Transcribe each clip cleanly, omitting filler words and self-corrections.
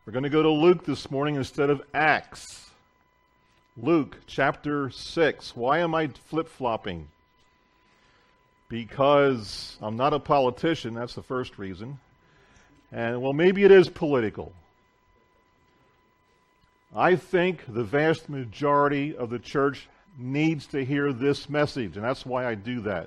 We're going to go to Luke this morning instead of Acts. Luke chapter 6. Why am I flip-flopping? Because I'm not a politician, that's the first reason. And, well, maybe it is political. I think the vast majority of the church needs to hear this message, and that's why I do that.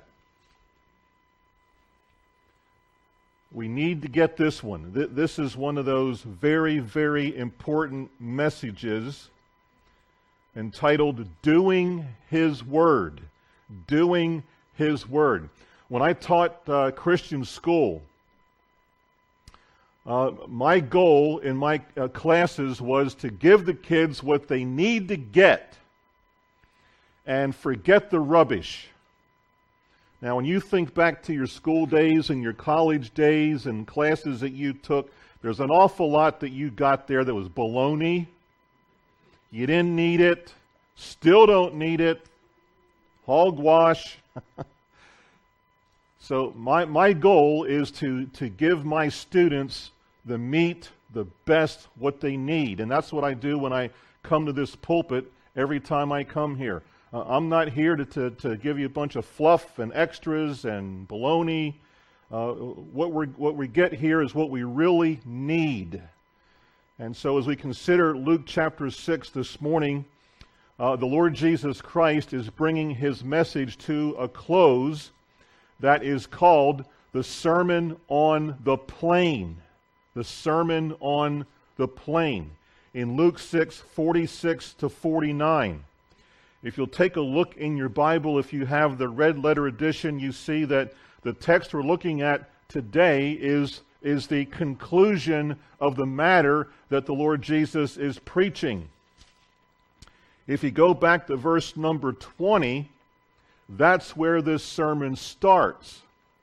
We need to get this one. This is one of those very, very important messages entitled Doing His Word. Doing His Word. When I taught Christian school, my goal in my classes was to give the kids what they need to get and forget the rubbish. Now, when you think back to your school days and your college days and classes that you took, there's an awful lot that you got there that was baloney. You didn't need it, still don't need it, hogwash. So my goal is to give my students the meat, the best, what they need. And that's what I do when I come to this pulpit every time I come here. I'm not here to give you a bunch of fluff and extras and baloney. What we get here is what we really need. And so as we consider Luke chapter 6 this morning, the Lord Jesus Christ is bringing His message to a close that is called the Sermon on the Plain. The Sermon on the Plain. In Luke 6, 46 to 49. If you'll take a look in your Bible, if you have the red letter edition, you see that the text we're looking at today is the conclusion of the matter that the Lord Jesus is preaching. If you go back to verse number 20, that's where this sermon starts.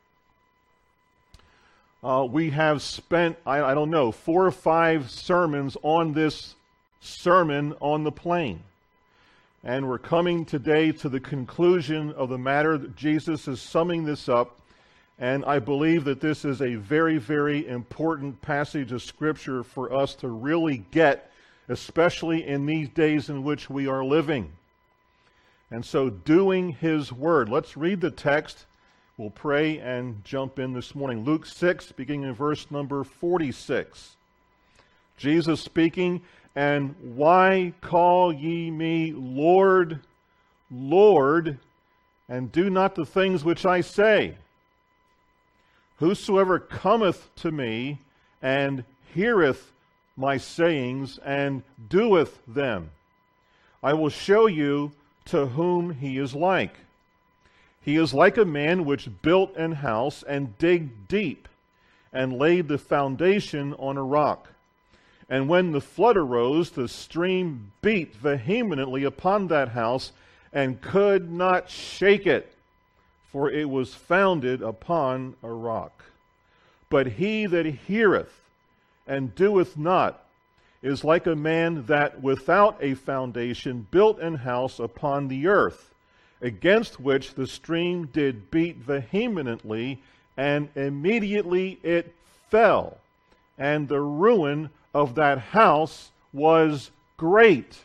We have spent, I don't know, 4 or 5 sermons on this Sermon on the Plain. And we're coming today to the conclusion of the matter. Jesus is summing this up, and I believe that this is a very, very important passage of Scripture for us to really get, especially in these days in which we are living. And so, doing His Word. Let's read the text. We'll pray and jump in this morning. Luke 6, beginning in verse number 46. Jesus speaking, "And why call ye me Lord, Lord, and do not the things which I say? Whosoever cometh to me and heareth my sayings and doeth them, I will show you to whom he is like. He is like a man which built an house and digged deep and laid the foundation on a rock. And when the flood arose, the stream beat vehemently upon that house and could not shake it, for it was founded upon a rock. But he that heareth and doeth not is like a man that without a foundation built an house upon the earth, against which the stream did beat vehemently, and immediately it fell, and the ruin of that house was great."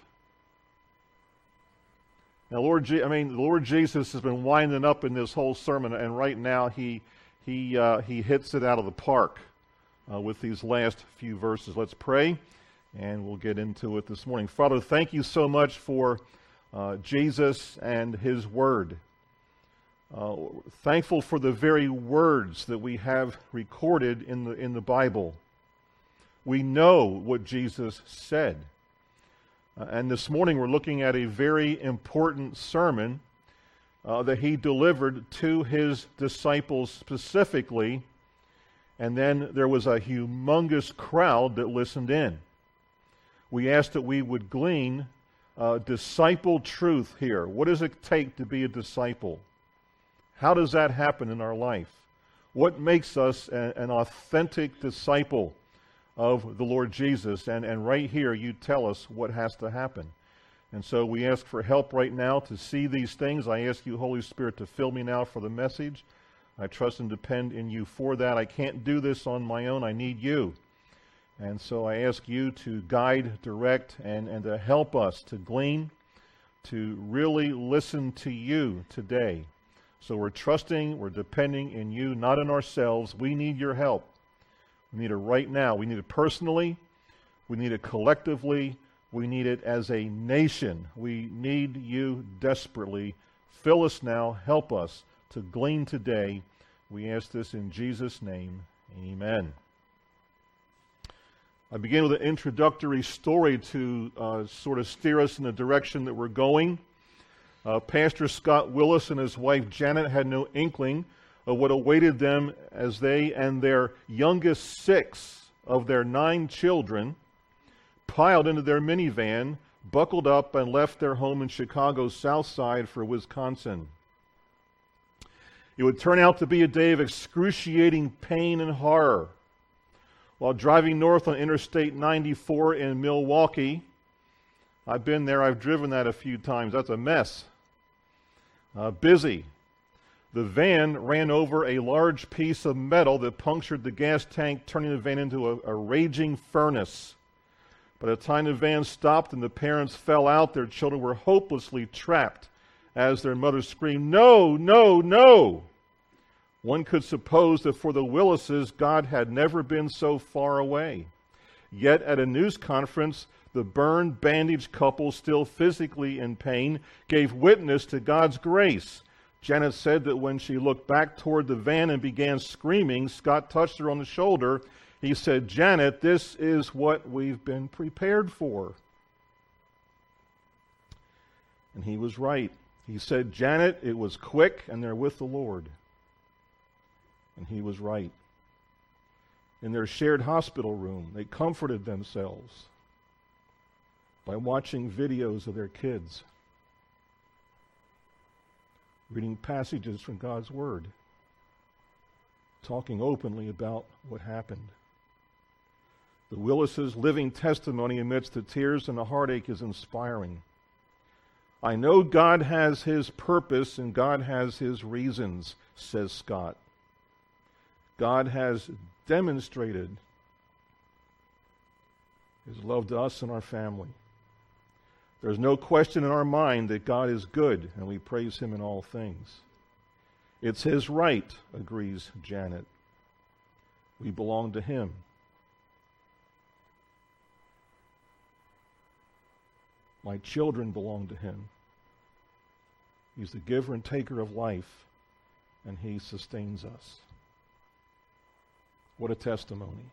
Now, the Lord Jesus has been winding up in this whole sermon, and right now he hits it out of the park with these last few verses. Let's pray, and we'll get into it this morning. Father, thank you so much for Jesus and His Word. Thankful for the very words that we have recorded in the Bible. We know what Jesus said. And this morning we're looking at a very important sermon that He delivered to His disciples specifically. And then there was a humongous crowd that listened in. We asked that we would glean disciple truth here. What does it take to be a disciple? How does that happen in our life? What makes us an authentic disciple of the Lord Jesus? And right here you tell us what has to happen. And so we ask for help right now to see these things. I ask you, Holy Spirit, to fill me now for the message. I trust and depend in you for that. I can't do this on my own. I need you. And so I ask you to guide, direct, and to help us to glean, to really listen to you today. So we're trusting, we're depending in you, not in ourselves. We need your help. We need it right now. We need it personally. We need it collectively. We need it as a nation. We need you desperately. Fill us now. Help us to glean today. We ask this in Jesus' name. Amen. I begin with an introductory story to sort of steer us in the direction that we're going. Pastor Scott Willis and his wife Janet had no inkling of what awaited them as they and their youngest 6 of their 9 children piled into their minivan, buckled up, and left their home in Chicago's South Side for Wisconsin. It would turn out to be a day of excruciating pain and horror. While driving north on Interstate 94 in Milwaukee, I've been there, I've driven that a few times. That's a mess. Busy. The van ran over a large piece of metal that punctured the gas tank, turning the van into a raging furnace. By the time the van stopped and the parents fell out, their children were hopelessly trapped as their mother screamed, "No, no, no!" One could suppose that for the Willises, God had never been so far away. Yet at a news conference, the burned, bandaged couple, still physically in pain, gave witness to God's grace. Janet said that when she looked back toward the van and began screaming, Scott touched her on the shoulder. He said, "Janet, this is what we've been prepared for." And he was right. He said, "Janet, it was quick and they're with the Lord." And he was right. In their shared hospital room, they comforted themselves by watching videos of their kids, reading passages from God's Word, talking openly about what happened. The Willises' living testimony amidst the tears and the heartache is inspiring. "I know God has His purpose and God has His reasons," says Scott. God has demonstrated His love to us and our family. There's no question in our mind that God is good, and we praise Him in all things. It's His right, agrees Janet. We belong to Him. My children belong to Him. He's the giver and taker of life, and He sustains us. What a testimony.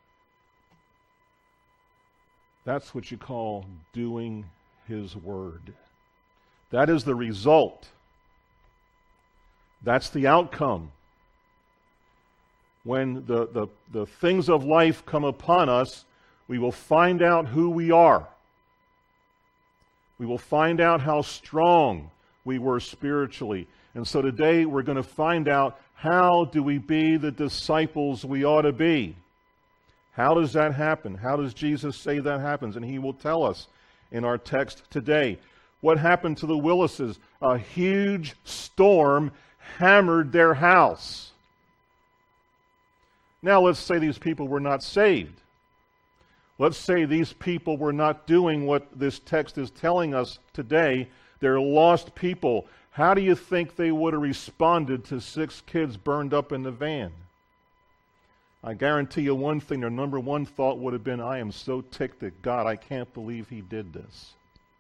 That's what you call doing His word. That is the result. That's the outcome. When the things of life come upon us, we will find out who we are. We will find out how strong we were spiritually. And so today we're going to find out, how do we be the disciples we ought to be? How does that happen? How does Jesus say that happens? And He will tell us in our text today. What happened to the Willises? A huge storm hammered their house. Now let's say these people were not saved. Let's say these people were not doing what this text is telling us today. They're lost people. How do you think they would have responded to 6 kids burned up in the van? I guarantee you one thing, their number one thought would have been, "I am so ticked at God, I can't believe He did this."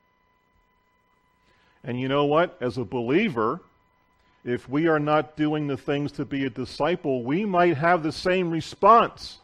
And you know what? As a believer, if we are not doing the things to be a disciple, we might have the same response.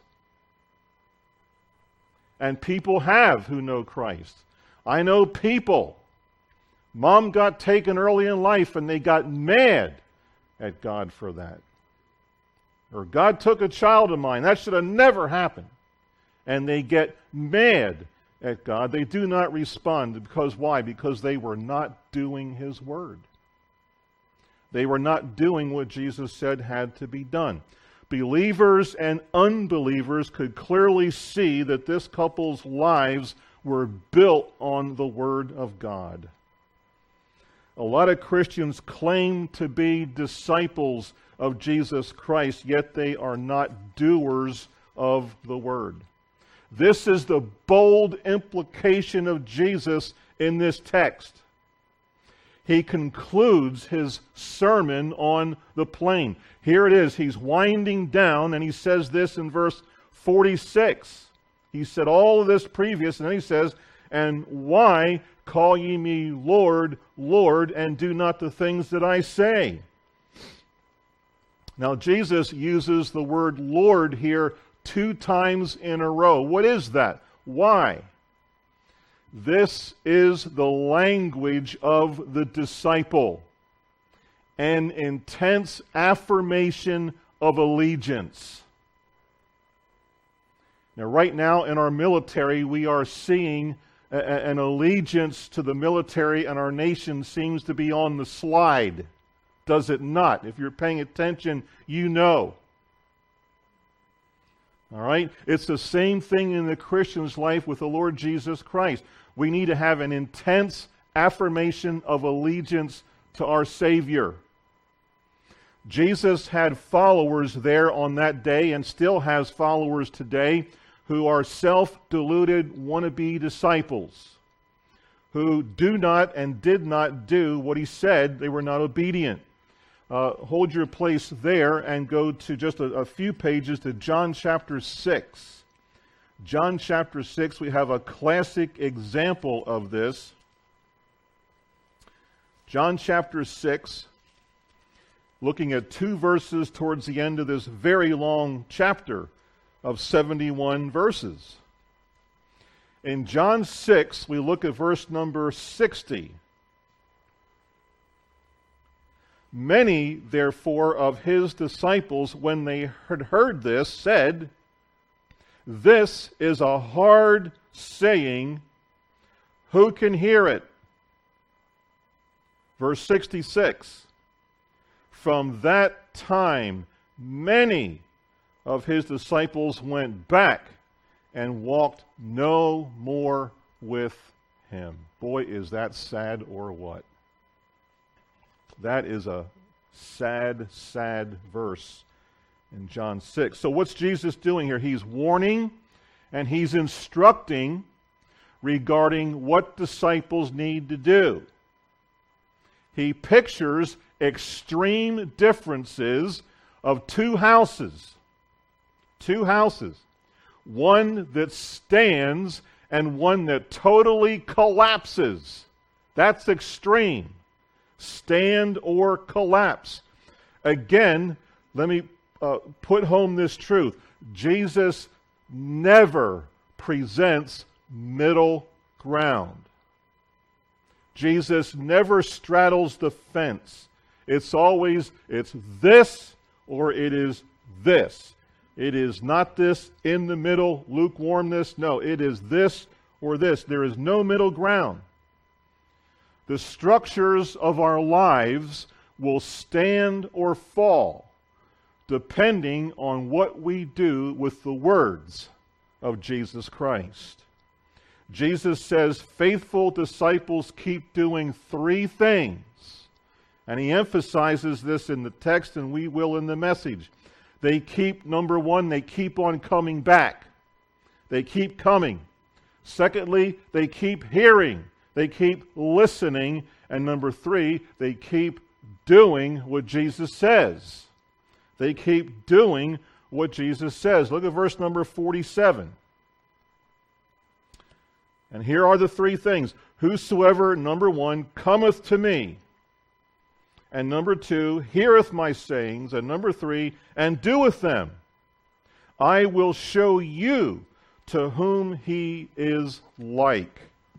And people have who know Christ. I know people. Mom got taken early in life and they got mad at God for that. Or God took a child of mine. That should have never happened. And they get mad at God. They do not respond. Because why? Because they were not doing His word. They were not doing what Jesus said had to be done. Believers and unbelievers could clearly see that this couple's lives were built on the Word of God. A lot of Christians claim to be disciples of Jesus Christ, yet they are not doers of the Word. This is the bold implication of Jesus in this text. He concludes his sermon on the plain. Here it is. He's winding down, and he says this in verse 46. He said all of this previous, and then he says, "And why call ye me Lord, Lord, and do not the things that I say?" Now, Jesus uses the word Lord here 2 times in a row. What is that? Why? This is the language of the disciple, an intense affirmation of allegiance. Now, right now in our military, we are seeing an allegiance to the military, and our nation seems to be on the slide. Does it not? If you're paying attention, you know. All right? It's the same thing in the Christian's life with the Lord Jesus Christ. We need to have an intense affirmation of allegiance to our Savior. Jesus had followers there on that day, and still has followers today, who are self-deluded wannabe disciples, who do not and did not do what he said. They were not obedient. Hold your place there and go to just a few pages to John chapter 6. John chapter 6, we have a classic example of this. John chapter 6, looking at 2 verses towards the end of this very long chapter of 71 verses. In John 6, we look at verse number 60. Many, therefore, of his disciples, when they had heard this, said, "This is a hard saying. Who can hear it?" Verse 66. From that time, many of his disciples went back and walked no more with him. Boy, is that sad or what? That is a sad, sad verse in John 6. So what's Jesus doing here? He's warning and he's instructing regarding what disciples need to do. He pictures extreme differences of 2 houses. 2 houses. One that stands and one that totally collapses. That's extreme. Stand or collapse. Again, let me put home this truth. Jesus never presents middle ground. Jesus never straddles the fence. It's this or it is this. It is not this in the middle, lukewarmness. No, it is this or this. There is no middle ground. The structures of our lives will stand or fall depending on what we do with the words of Jesus Christ. Jesus says faithful disciples keep doing 3 things. And he emphasizes this in the text, and we will in the message. They keep, number 1, they keep on coming back. They keep coming. Secondly, they keep hearing. They keep listening. And number 3, they keep doing what Jesus says. They keep doing what Jesus says. Look at verse number 47. And here are the 3 things. Whosoever, number 1, cometh to me. And number 2, heareth my sayings. And number 3, and doeth them. I will show you to whom he is like.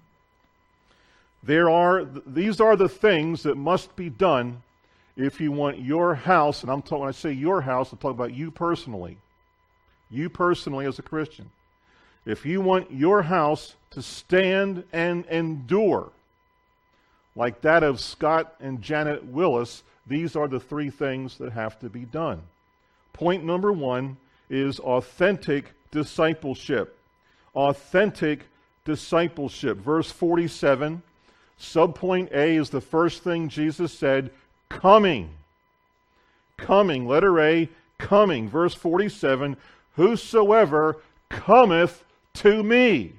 These are the things that must be done if you want your house, and when I say your house, I'm talking about you personally. You personally as a Christian. If you want your house to stand and endure, like that of Scott and Janet Willis, these are the 3 things that have to be done. Point number 1 is authentic discipleship. Authentic discipleship. Verse 47, subpoint A is the first thing Jesus said, coming. Coming, letter A, coming. Verse 47, whosoever cometh to me.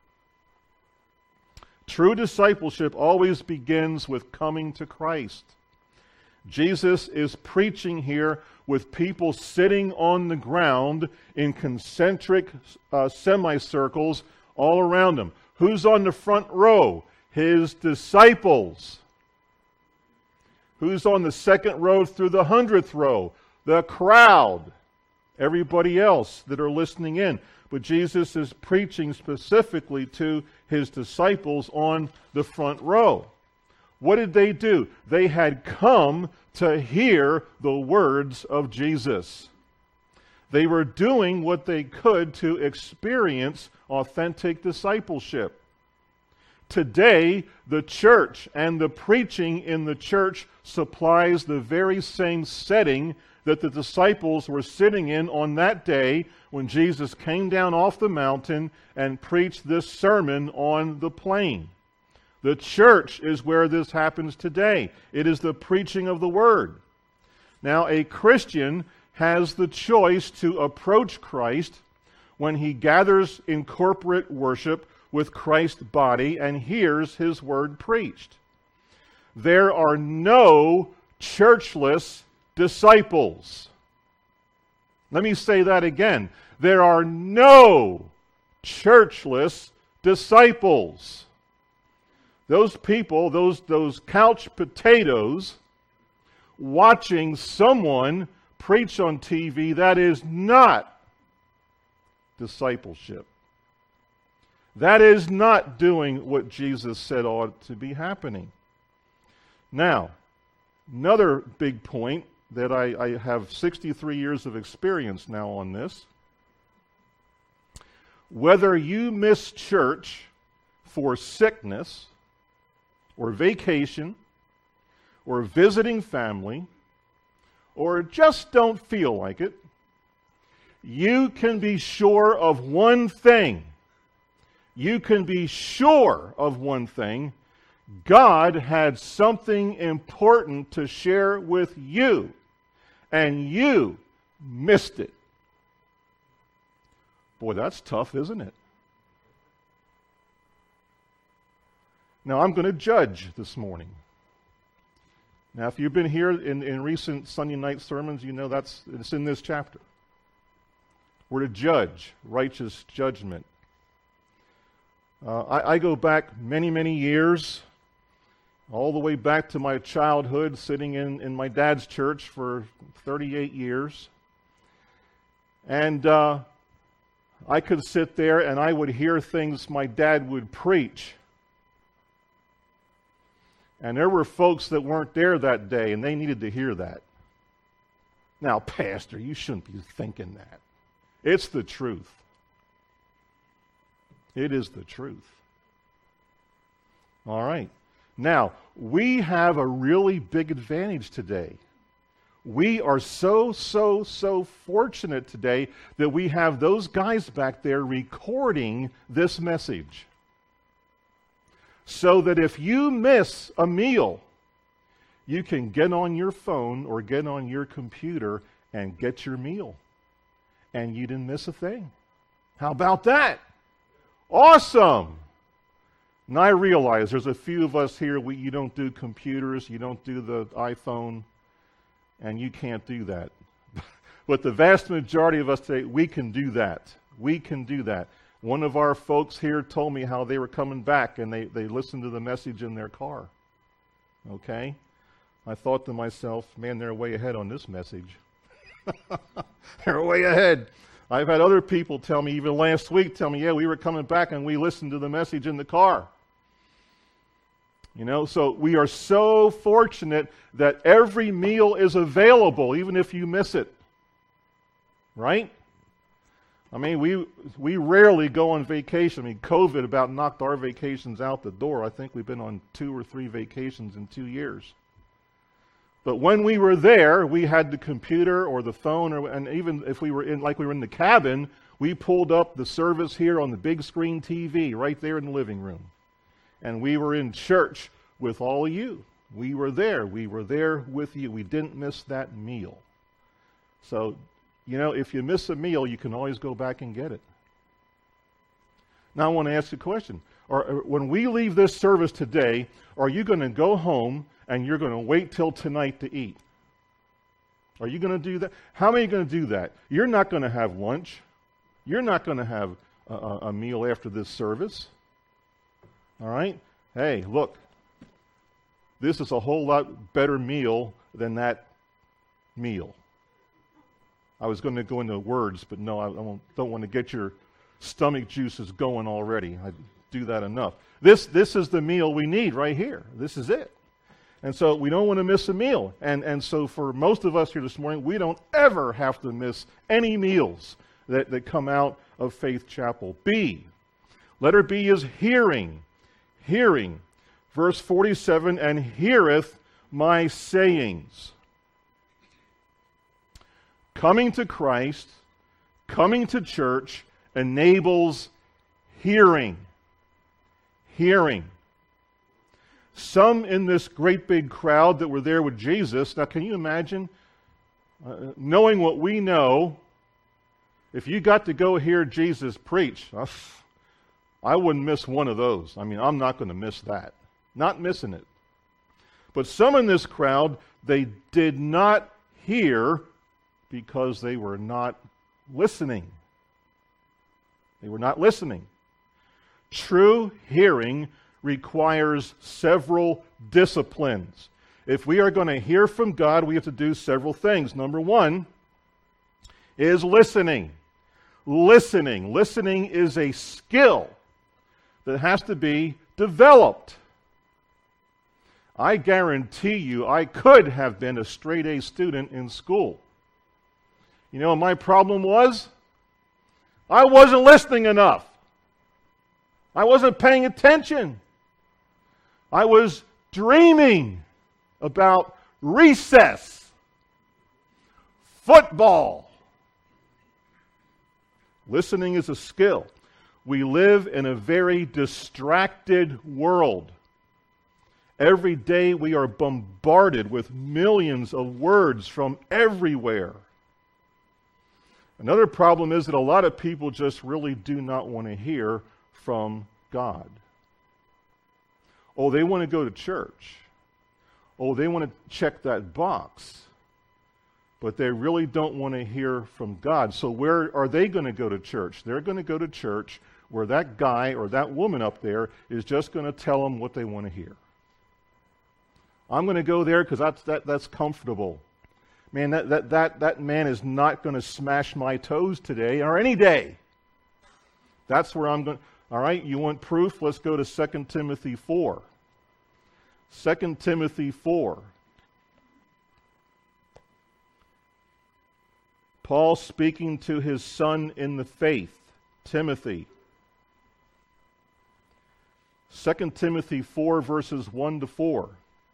True discipleship always begins with coming to Christ. Jesus is preaching here with people sitting on the ground in concentric semicircles all around him. Who's on the front row? His disciples. Who's on the second row through the 100th row? The crowd. Everybody else that are listening in. But Jesus is preaching specifically to his disciples on the front row. What did they do? They had come to hear the words of Jesus. They were doing what they could to experience authentic discipleship. Today, the church and the preaching in the church supplies the very same setting that the disciples were sitting in on that day when Jesus came down off the mountain and preached this sermon on the plain. The church is where this happens today. It is the preaching of the Word. Now, a Christian has the choice to approach Christ when he gathers in corporate worship with Christ's body and hears his Word preached. There are no churchless disciples. Let me say that again. There are no churchless disciples. Those people, those couch potatoes, watching someone preach on TV, that is not discipleship. That is not doing what Jesus said ought to be happening. Now, another big point that I have 63 years of experience now on this. Whether you miss church for sickness or vacation or visiting family or just don't feel like it, you can be sure of one thing. You can be sure of one thing. God had something important to share with you, and you missed it. Boy, that's tough, isn't it? Now, I'm going to judge this morning. Now, if you've been here in recent Sunday night sermons, you know it's in this chapter. We're to judge, righteous judgment. I go back many, many years, all the way back to my childhood, sitting in my dad's church for 38 years. And I could sit there and I would hear things my dad would preach. And there were folks that weren't there that day, and they needed to hear that. Now, Pastor, you shouldn't be thinking that. It's the truth. It is the truth. All right. Now, we have a really big advantage today. We are so fortunate today that we have those guys back there recording this message. So that if you miss a meal, you can get on your phone or get on your computer and get your meal. And you didn't miss a thing. How about that? Awesome! And I realize there's a few of us here, you don't do computers, you don't do the iPhone, and you can't do that. But the vast majority of us today, we can do that. We can do that. One of our folks here told me how they were coming back and they listened to the message in their car. Okay? I thought to myself, man, they're way ahead on this message. They're way ahead. I've had other people tell me, even last week, yeah, we were coming back and we listened to the message in the car. You know, so we are so fortunate that every meal is available, even if you miss it. Right? I mean, we rarely go on vacation. I mean, COVID about knocked our vacations out the door. I think we've been on 2 or 3 vacations in 2 years. But when we were there, we had the computer or the phone, and even if we were in the cabin, we pulled up the service here on the big screen TV right there in the living room. And we were in church with all of you. We were there. We were there with you. We didn't miss that meal. So, you know, if you miss a meal, you can always go back and get it. Now I want to ask you a question. When we leave this service today, are you going to go home and you're going to wait till tonight to eat? Are you going to do that? How many are going to do that? You're not going to have lunch. You're not going to have a meal after this service. All right? Hey, look. This is a whole lot better meal than that meal. I was going to go into words, but no, I don't want to get your stomach juices going already. I do that enough. This is the meal we need right here. This is it. And so we don't want to miss a meal. And so for most of us here this morning, we don't ever have to miss any meals that come out of Faith Chapel. B. Letter B is hearing. Hearing. Verse 47, and heareth my sayings. Coming to Christ, coming to church, enables hearing. Hearing. Some in this great big crowd that were there with Jesus, now can you imagine, knowing what we know, if you got to go hear Jesus preach, I wouldn't miss one of those. I mean, I'm not going to miss that. Not missing it. But some in this crowd, they did not hear because they were not listening. They were not listening. True hearing requires several disciplines. If we are going to hear from God, we have to do several things. Number one is listening. Listening. Listening is a skill that has to be developed. I guarantee you I could have been a straight A student in school. You know what my problem was? I wasn't listening enough. I wasn't paying attention. I was dreaming about recess, football. Listening is a skill. We live in a very distracted world. Every day we are bombarded with millions of words from everywhere. Another problem is that a lot of people just really do not want to hear from God. Oh, they want to go to church. Oh, they want to check that box. But they really don't want to hear from God. So where are they going to go to church? They're going to go to church where that guy or that woman up there is just going to tell them what they want to hear. I'm going to go there because that's comfortable. Man, that man is not going to smash my toes today or any day. That's where I'm going. All right, you want proof? Let's go to 2 Timothy 4. 2 Timothy 4. Paul speaking to his son in the faith, Timothy. 2 Timothy 4, verses 1 to 4.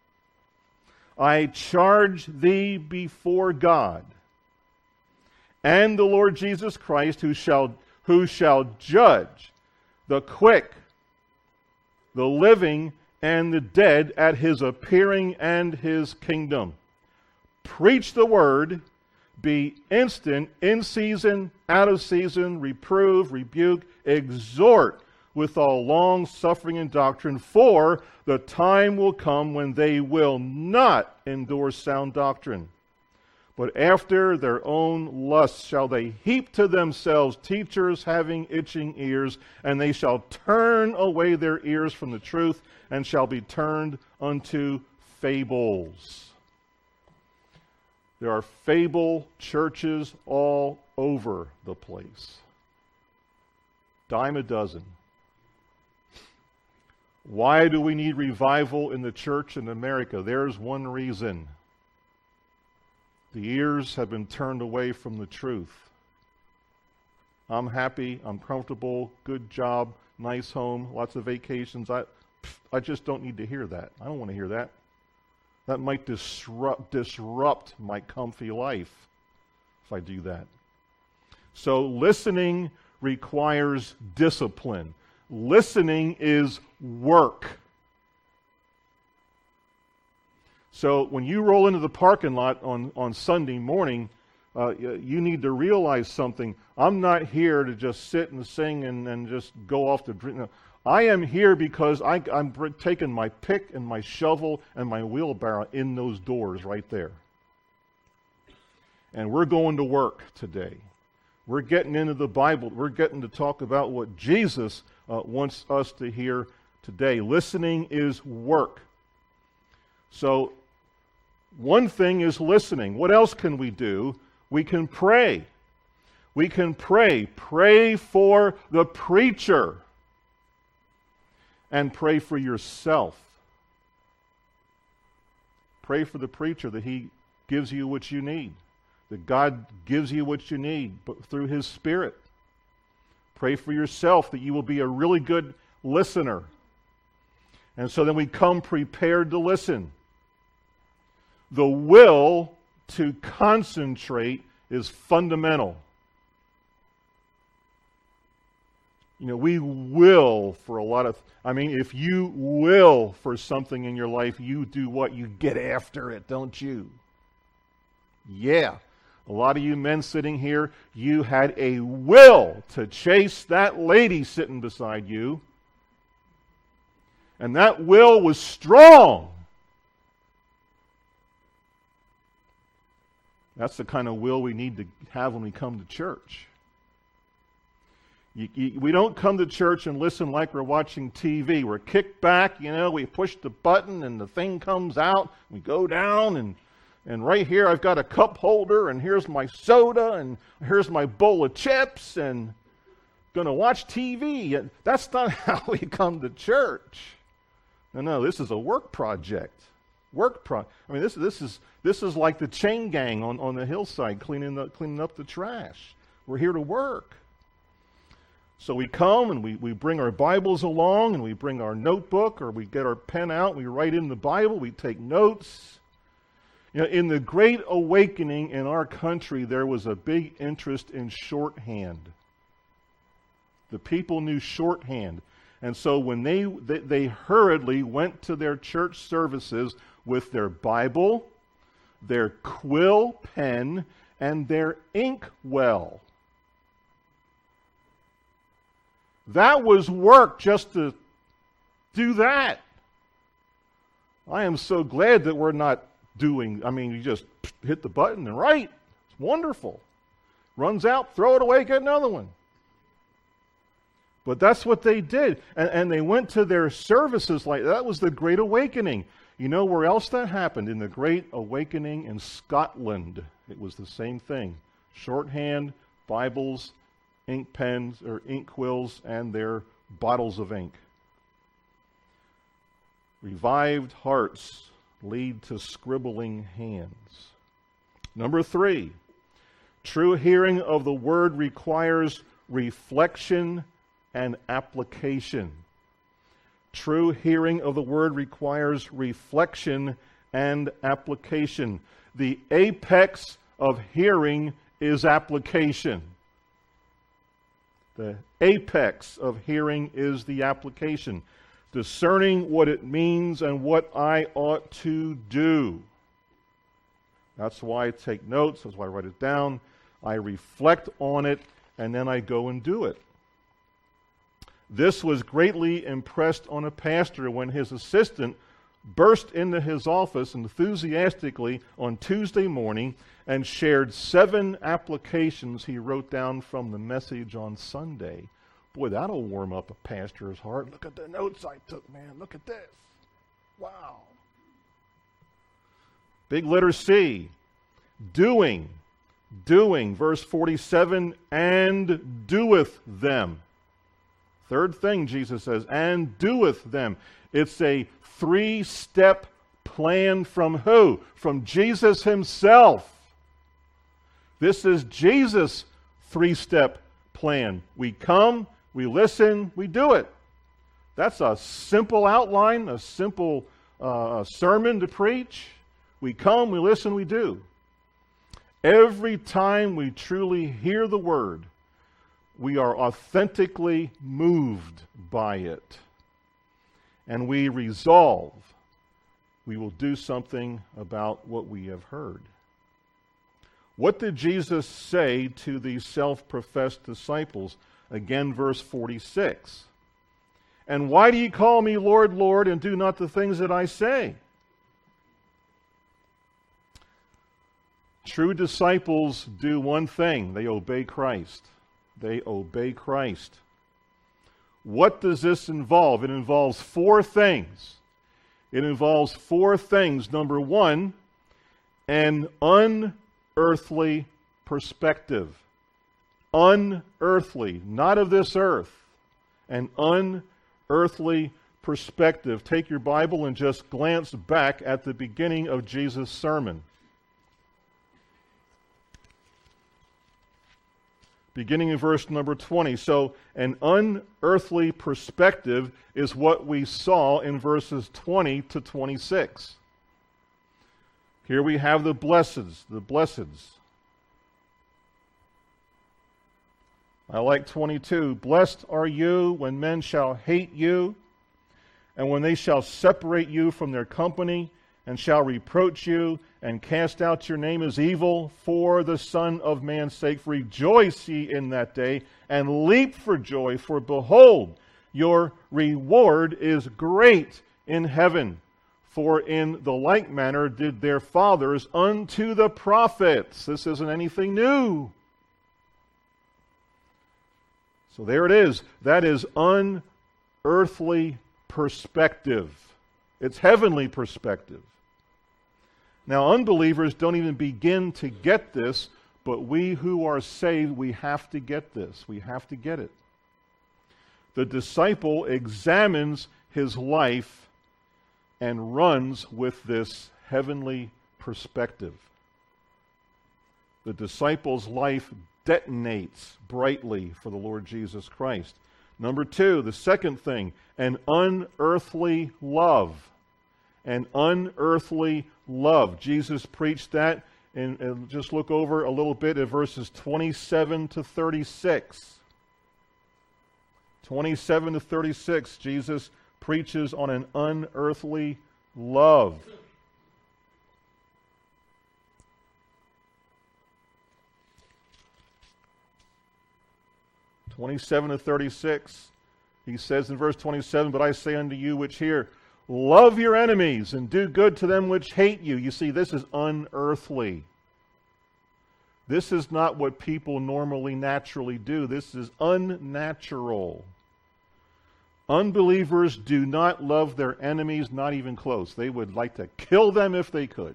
I charge thee before God and the Lord Jesus Christ, who shall judge the quick, the living, and the dead at his appearing and his kingdom. Preach the word, be instant, in season, out of season, reprove, rebuke, exhort with all long suffering and doctrine, for the time will come when they will not endure sound doctrine. But after their own lusts shall they heap to themselves teachers having itching ears, and they shall turn away their ears from the truth, and shall be turned unto fables. There are fable churches all over the place. Dime a dozen. Why do we need revival in the church in America? There's one reason. The ears have been turned away from the truth. I'm happy, I'm comfortable, good job, nice home, lots of vacations. I just don't need to hear that. I don't want to hear that. That might disrupt my comfy life if I do that. So listening requires discipline. Listening is work. So when you roll into the parking lot on Sunday morning, you need to realize something. I'm not here to just sit and sing and just go off the drink. No. I am here because I'm taking my pick and my shovel and my wheelbarrow in those doors right there. And we're going to work today. We're getting into the Bible. We're getting to talk about what Jesus wants us to hear today. Listening is work. So, one thing is listening. What else can we do? We can pray. We can pray. Pray for the preacher. And pray for yourself. Pray for the preacher that he gives you what you need. That God gives you what you need but through His Spirit. Pray for yourself that you will be a really good listener. And so then we come prepared to listen. The will to concentrate is fundamental. You know, we will for a lot of, if you will for something in your life, you do what? You get after it, don't you? Yeah. A lot of you men sitting here, you had a will to chase that lady sitting beside you. And that will was strong. That's the kind of will we need to have when we come to church. We don't come to church and listen like we're watching TV. We're kicked back, we push the button and the thing comes out. We go down and right here I've got a cup holder and here's my soda and here's my bowl of chips and going to watch TV. And that's not how we come to church. No, this is a work project. This is like the chain gang on the hillside cleaning up the trash. We're here to work. So we come and we bring our Bibles along and we bring our notebook or we get our pen out, we write in the Bible, we take notes. In the Great Awakening in our country, there was a big interest in shorthand. The people knew shorthand. And so when they hurriedly went to their church services with their Bible, their quill pen, and their ink well. That was work just to do that. I am so glad that we're not doing, you just hit the button and write. It's wonderful. Runs out, throw it away, get another one. But that's what they did. And they went to their services like that. Was the Great Awakening. You know where else that happened? In the Great Awakening in Scotland. It was the same thing. Shorthand, Bibles, ink pens or ink quills, and their bottles of ink. Revived hearts lead to scribbling hands. Number 3, true hearing of the Word requires reflection and application. True hearing of the Word requires reflection and application. The apex of hearing is application. The apex of hearing is the application. Discerning what it means and what I ought to do. That's why I take notes. That's why I write it down. I reflect on it, and then I go and do it. This was greatly impressed on a pastor when his assistant burst into his office enthusiastically on Tuesday morning and shared 7 applications he wrote down from the message on Sunday. Boy, that'll warm up a pastor's heart. Look at the notes I took, man. Look at this. Wow. Big letter C. Doing. Verse 47, and doeth them. Third thing Jesus says, and doeth them. It's a 3-step plan from who? From Jesus himself. This is Jesus' 3-step plan. We come, we listen, we do it. That's a simple outline, a simple sermon to preach. We come, we listen, we do. Every time we truly hear the Word, we are authentically moved by it. And we resolve we will do something about what we have heard. What did Jesus say to these self-professed disciples? Again, verse 46. And why do you call me Lord, Lord, and do not the things that I say? True disciples do one thing. They obey Christ. They obey Christ. What does this involve? It involves four things. It involves four things. Number one, an unearthly perspective. Unearthly, not of this earth. An unearthly perspective. Take your Bible and just glance back at the beginning of Jesus' sermon. Beginning in verse number 20. So an unearthly perspective is what we saw in verses 20 to 26. Here we have the blesseds, the blesseds. I like 22. Blessed are you when men shall hate you, and when they shall separate you from their company, and shall reproach you, and cast out your name as evil for the Son of Man's sake. Rejoice ye in that day, and leap for joy, for behold, your reward is great in heaven. For in the like manner did their fathers unto the prophets. This isn't anything new. So there it is. That is unearthly perspective. It's heavenly perspective. Now, unbelievers don't even begin to get this, but we who are saved, we have to get this. We have to get it. The disciple examines his life and runs with this heavenly perspective. The disciple's life detonates brightly for the Lord Jesus Christ. Number two, the second thing, an unearthly love. An unearthly love. Jesus preached that, and just look over a little bit at verses 27 to 36. 27 to 36, Jesus preaches on an unearthly love. (27 to 36), he says in verse 27, "But I say unto you which hear, love your enemies and do good to them which hate you." You see, this is unearthly. This is not what people normally naturally do. This is unnatural. Unbelievers do not love their enemies, not even close. They would like to kill them if they could.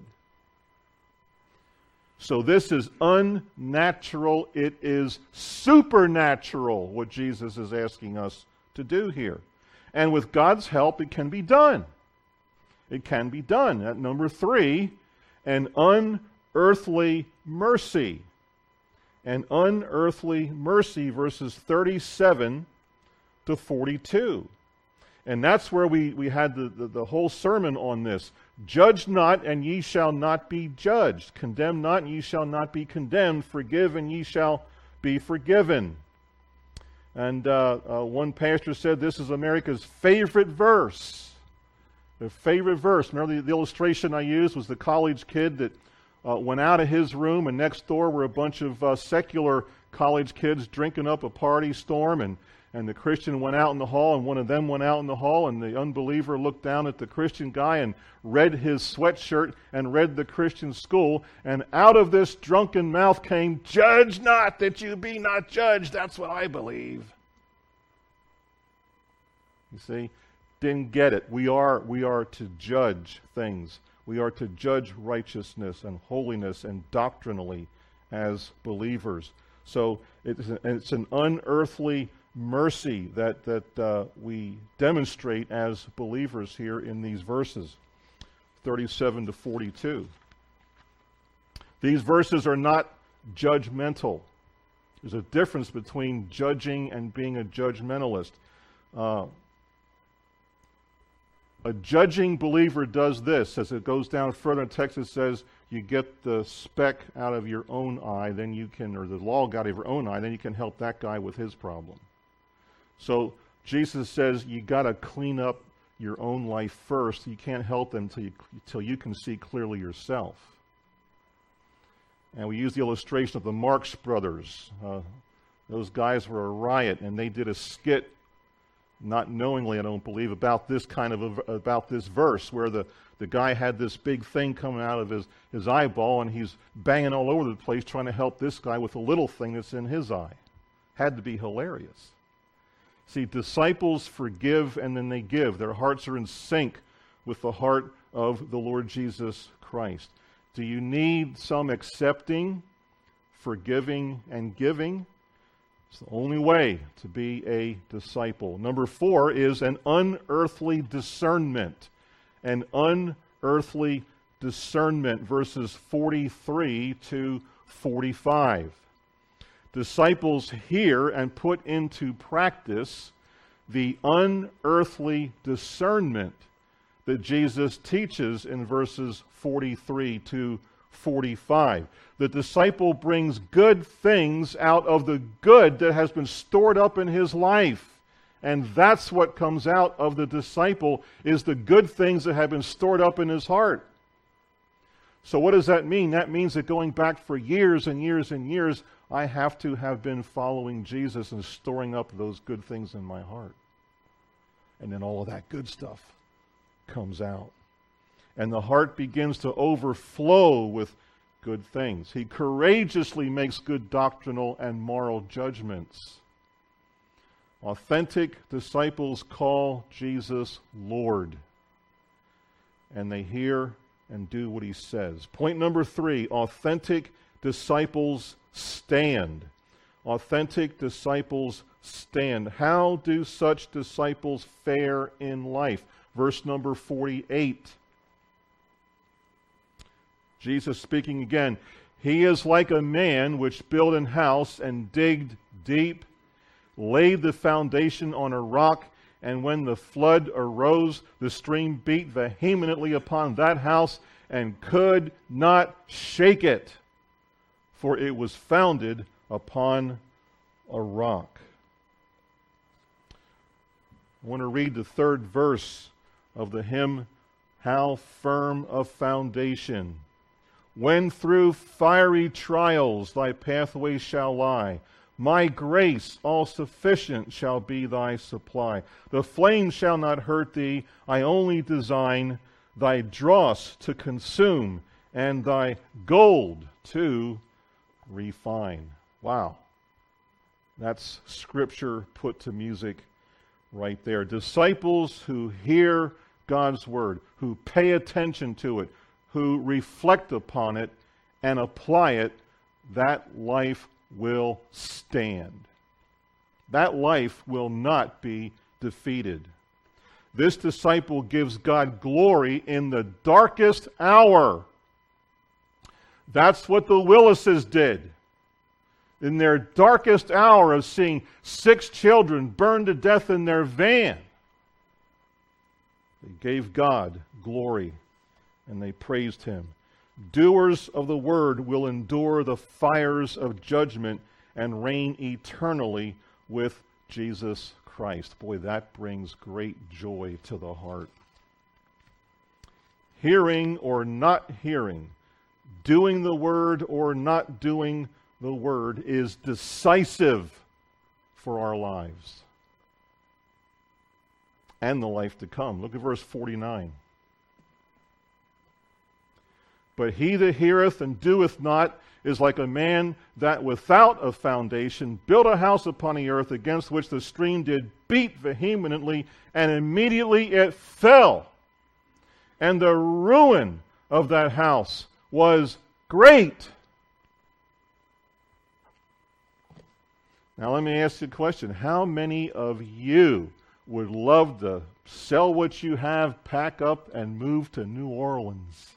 So this is unnatural. It is supernatural, what Jesus is asking us to do here. And with God's help, it can be done. It can be done. At number three, an unearthly mercy. An unearthly mercy, verses 37 to 42. And that's where we had the whole sermon on this. Judge not, and ye shall not be judged. Condemn not, and ye shall not be condemned. Forgive, and ye shall be forgiven. And one pastor said this is America's favorite verse. Their favorite verse. Remember the illustration I used was the college kid that went out of his room, and next door were a bunch of secular college kids drinking up a party storm, and the Christian went out in the hall, and one of them went out in the hall, and the unbeliever looked down at the Christian guy and read his sweatshirt and read the Christian school, and out of this drunken mouth came, "Judge not that you be not judged." That's what I believe. You see, didn't get it. We are to judge things. We are to judge righteousness and holiness and doctrinally as believers. So it's an unearthly mercy that we demonstrate as believers here in these verses, 37 to 42. These verses are not judgmental. There's a difference between judging and being a judgmentalist. A judging believer does this. As it goes down further in text, it says, you get the speck out of your own eye, then you can, or the log out of your own eye, then you can help that guy with his problem. So Jesus says you got to clean up your own life first. You can't help them until you can see clearly yourself. And we use the illustration of the Marx Brothers. Those guys were a riot, and they did a skit, not knowingly, I don't believe, about this about this verse, where the guy had this big thing coming out of his eyeball, and he's banging all over the place trying to help this guy with a little thing that's in his eye. Had to be hilarious. See, disciples forgive and then they give. Their hearts are in sync with the heart of the Lord Jesus Christ. Do you need some accepting, forgiving, and giving? It's the only way to be a disciple. Number 4 is an unearthly discernment. An unearthly discernment, verses 43 to 45. Disciples hear and put into practice the unearthly discernment that Jesus teaches in verses 43 to 45. The disciple brings good things out of the good that has been stored up in his life. And that's what comes out of the disciple, is the good things that have been stored up in his heart. So what does that mean? That means that going back for years and years and years, I have to have been following Jesus and storing up those good things in my heart. And then all of that good stuff comes out. And the heart begins to overflow with good things. He courageously makes good doctrinal and moral judgments. Authentic disciples call Jesus Lord. And they hear and do what he says. Point number 3, authentic disciples stand. Authentic disciples stand. How do such disciples fare in life? Verse number 48. Jesus speaking again. He is like a man which built an house and digged deep, laid the foundation on a rock, and when the flood arose, the stream beat vehemently upon that house and could not shake it, for it was founded upon a rock. I want to read the 3rd verse of the hymn, How Firm a Foundation. When through fiery trials thy pathway shall lie, my grace all sufficient shall be thy supply. The flame shall not hurt thee, I only design thy dross to consume and thy gold to refine. Wow. That's scripture put to music right there. Disciples who hear God's word, who pay attention to it, who reflect upon it and apply it, that life will stand. That life will not be defeated. This disciple gives God glory in the darkest hour. That's what the Willises did. In their darkest hour of seeing 6 children burned to death in their van, they gave God glory and they praised him. Doers of the word will endure the fires of judgment and reign eternally with Jesus Christ. Boy, that brings great joy to the heart. Hearing or not hearing, doing the word or not doing the word is decisive for our lives and the life to come. Look at verse 49. But he that heareth and doeth not is like a man that without a foundation built a house upon the earth, against which the stream did beat vehemently, and immediately it fell. And the ruin of that house was great. Now let me ask you a question. How many of you would love to sell what you have, pack up, and move to New Orleans?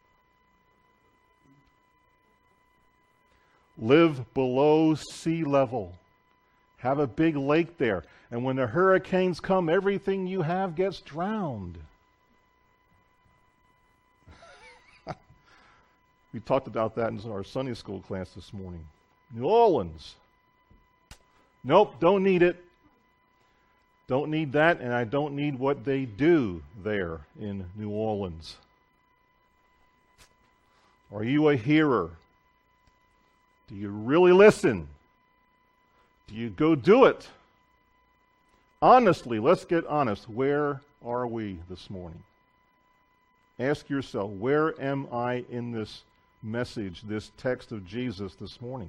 Live below sea level. Have a big lake there. And when the hurricanes come, everything you have gets drowned. We talked about that in our Sunday school class this morning. New Orleans. Nope, don't need it. Don't need that, and I don't need what they do there in New Orleans. Are you a hearer? Do you really listen? Do you go do it? Honestly, let's get honest. Where are we this morning? Ask yourself, where am I in this message, this text of Jesus this morning?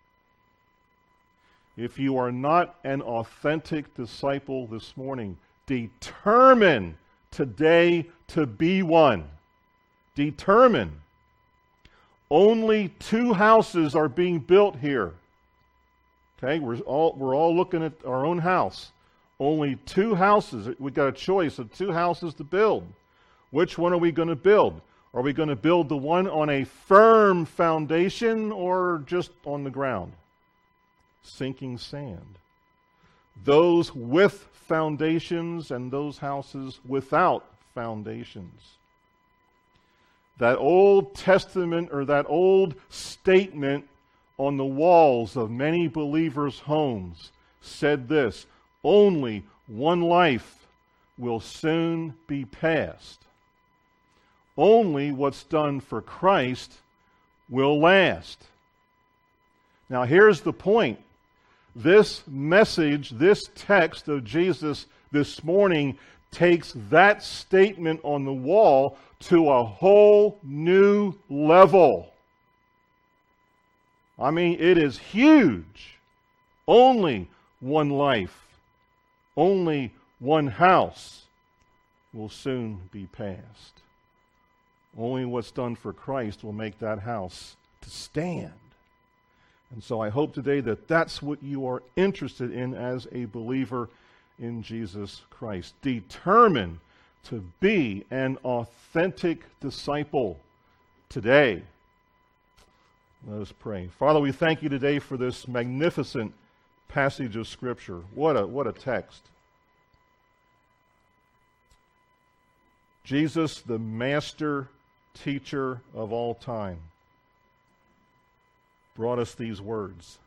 If you are not an authentic disciple this morning, determine today to be one. Determine. Only 2 houses are being built here. Okay, we're all looking at our own house. Only 2 houses. We've got a choice of 2 houses to build. Which one are we going to build? Are we going to build the one on a firm foundation or just on the ground? Sinking sand. Those with foundations and those houses without foundations. That Old Testament or that old statement on the walls of many believers' homes said this: only one life will soon be passed. Only what's done for Christ will last. Now here's the point. This message, this text of Jesus this morning takes that statement on the wall to a whole new level. I mean, it is huge. Only one life, only one house will soon be passed. Only what's done for Christ will make that house to stand. And so I hope today that that's what you are interested in as a believer in Jesus Christ. Determine to be an authentic disciple today. Let us pray. Father, we thank you today for this magnificent passage of Scripture. What a text. Jesus, the master teacher of all time, brought us these words.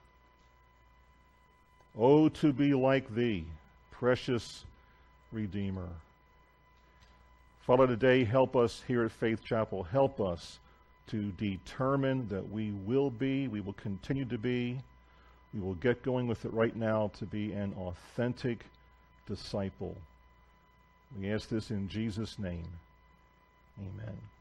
Oh, to be like thee, precious Redeemer. Father, today help us here at Faith Chapel. Help us to determine that we will continue to be, we will get going with it right now to be an authentic disciple. We ask this in Jesus' name. Amen.